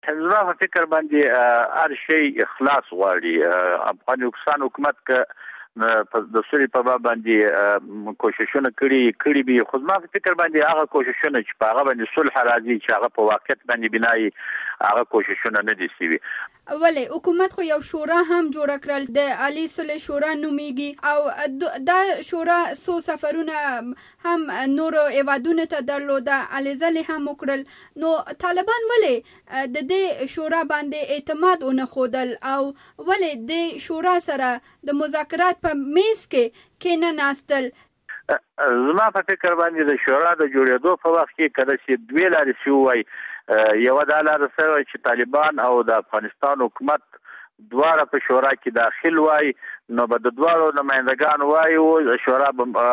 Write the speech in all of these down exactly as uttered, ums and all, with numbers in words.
زما په فکر باندې هر شی اخلاص غواړي. افغانستان حکومت که د سولې په باب باندې کوششونه کړي کړي به خو زما په فکر باندې هغه کوششونه چې په هغه باندې صلح راځي چې هغه په واقعیت باندې بنایي هغه کوششونه نه دي شوي. ولې حکومت خو یو شورا هم جوړ کړل د عالی صلح شورا نومیږي او دا شورا څو سفرونه هم نورو هیوادونو ته درلوده هلې ځلې هم وکړل. نو طالبان ولې د دې شورا باندې اعتماد ونه ښودل او ولې د شورا سره د مذاکرات په میز کې کېنه ناستل؟ زما په فکر باندې د شورا د جوړېدو په وخت کې کله چې دوی لارې شي وای یو د لارې سره چې طالبان او د افغانستان حکومت دواړه په شورا کې داخل وای نو به د دواړو نمایندګان وای او شورا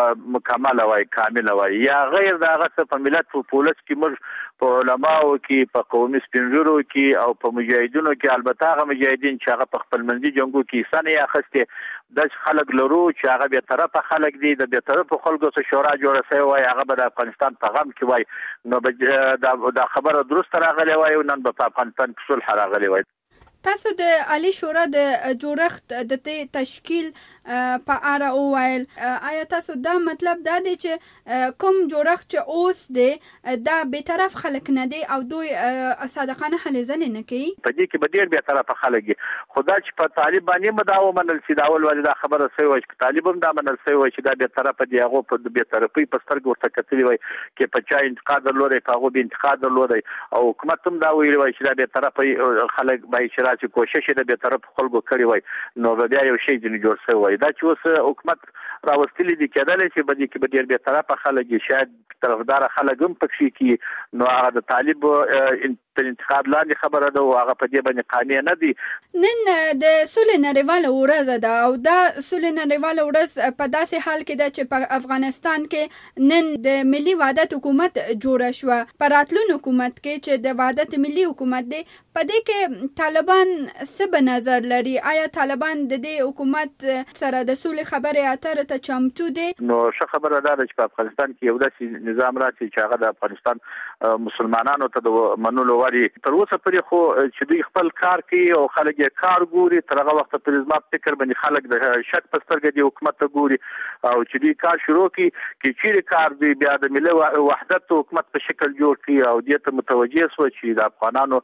مکمل وای کامل وای یا غیر د هغه په ملت په پولیس کې موږ په علماو کې په قومي سپینږیرو کې او په مجاهدینو کې البته هغه مجاهدین چې هغه په خپل منځي جنگو کې سنې اخیستې د خلک لرو چې هغه به طرفه خلک دي د به طرفه خلکو سره شورا جوړه شوی وای هغه به د افغانستان په غم کې وای نو دا خبره درست راغلی وای او نن په افغانستان کې صلح راغلی وای. تاسو د عالی شورا د جوړښت د تشکیل په اړه وویل. آیا تاسو دا مطلب دا دی چې کوم جوړښت چې اوس دی دا بیطرف خلک نه دی او دوی صادقانه هلې ځلې نه کوي؟ په دې کې به ډېر بیطرفه خلک دي خو دا چې په طالب باندې به دا ومنل شي دا اول ولې دا خبره شوې وای چې طالب هم دا منل شوی وای چې دا بیطرفه دي هغو په بیطرفۍ په سترګو ورته کتلي وای کې په چا انتقاد درلودی په هغو به انتقاد درلودی او حکومت هم دا ویلي وای چې دا بیطرفه خلک باید چې چې کوشش د به طرف خلکو کړی وای نو بیا یو شی ځنې جوړ شوی وای. دا چې اوس حکومت راوستلی دي کېدلی چې به دې کې به ډېر بې طرفه خلک شاید طرفداره خلک هم پکې کي نو هغه د طالب تر انتخاب لاندې خبره ده او هغه په دې باندې قانع نه دي. نن د سولې نړیواله ورځ ده او دا سولې نړیواله ورځ په داسې حال کې ده چې په افغانستان کې نن د ملي وحدت حکومت جوړه شوه. په راتلون حکومت کې چې د وحدت ملي حکومت دی په دې کې طالبان څه به نظر لري؟ آیا طالبان د دې حکومت سره د سولې خبرې اترې ته چمتو دي؟ نو ښه خبره دا ده چې په افغانستان کې یو داسې نظام راشي چې هغه د افغانستان مسلمانانو ته د منلو وړ تر اوسه پورې خو چې دوی خپل کار کوي او خلک یې کار ګوري تر هغه وخته پورې زما فکر باندې خلک د شک په سترګه دي حکومت ته ګوري او چې دوی کار شروع کړي چې چیرې کار دوی بیا د ملي وحدت حکومت په شکل جوړ کړي او دې ته متوجه شو چې د افغانانو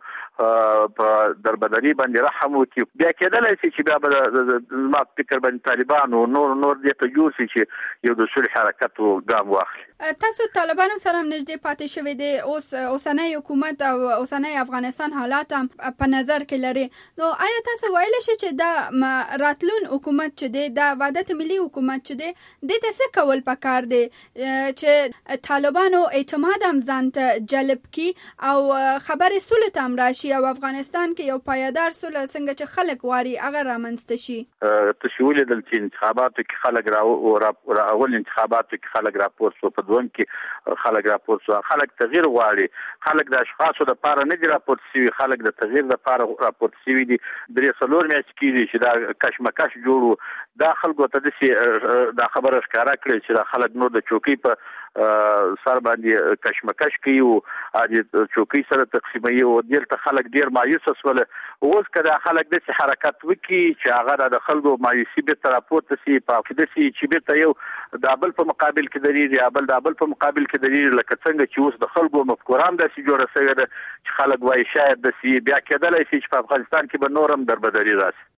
په دربدري باندې رحم وکړي بیا کېدلی شي چې بیا به زما فکر باندې طالبان او نور نور دې ته جوړ شي چې یو د صلح حرکت ګام واخلي. تاسو طالبانو سره هم نږدې پاتې شوي دي اوس اوسنی حکومت او اوسنی افغانستان حالات هم په نظر کې لري. نو آیا تاسو ویلی شئ چې دا راتلون حکومت چې دی دا وحدت ملي حکومت چې دی دې ته څه کول پکار دی چې طالبانو اعتماد هم ځان ته جلب کړي او خبرې سولې ته هم راشي او افغانستان کې یو پایدار سوله څنګه چې خلک غواړي هغه رامنځته شي؟ تاسو ولیدل چې انتخاباتو کې خلک را اول انتخاباتو کې خلک راپور شو په دویم کې خلک راپور شو خلک تغییر غواړي خلک د اشخاصو د پاره نه دي راپور شوي خلک د تغییر د پاره راپور شوي دي. درې څلور میاشتې کېږي چې دا کشمکش جوړ دا خلکو ته داسې دا خبره ښکاره کړې چې دا خلک نور د چوکۍ په سر باندې کشمکش کوي او د چوکۍ سره تقسیموي او دلته خلک ډېر مایوسه شول. اوس که دا خلک داسې حرکت وکړي چې هغه د خلکو مایوسي بیرته راپورته شي په عقیده شي چې بیرته یو د بل په مقابل کې درېږي یا بل د بل په مقابل کې درېږي لکه څنګه چې اوس د خلکو مفکوره هم داسې جوړه شوې ده چې خلک وایي شاید داسې بیا کېدلی شي چې په افغانستان کې به نور هم دربدري راشي.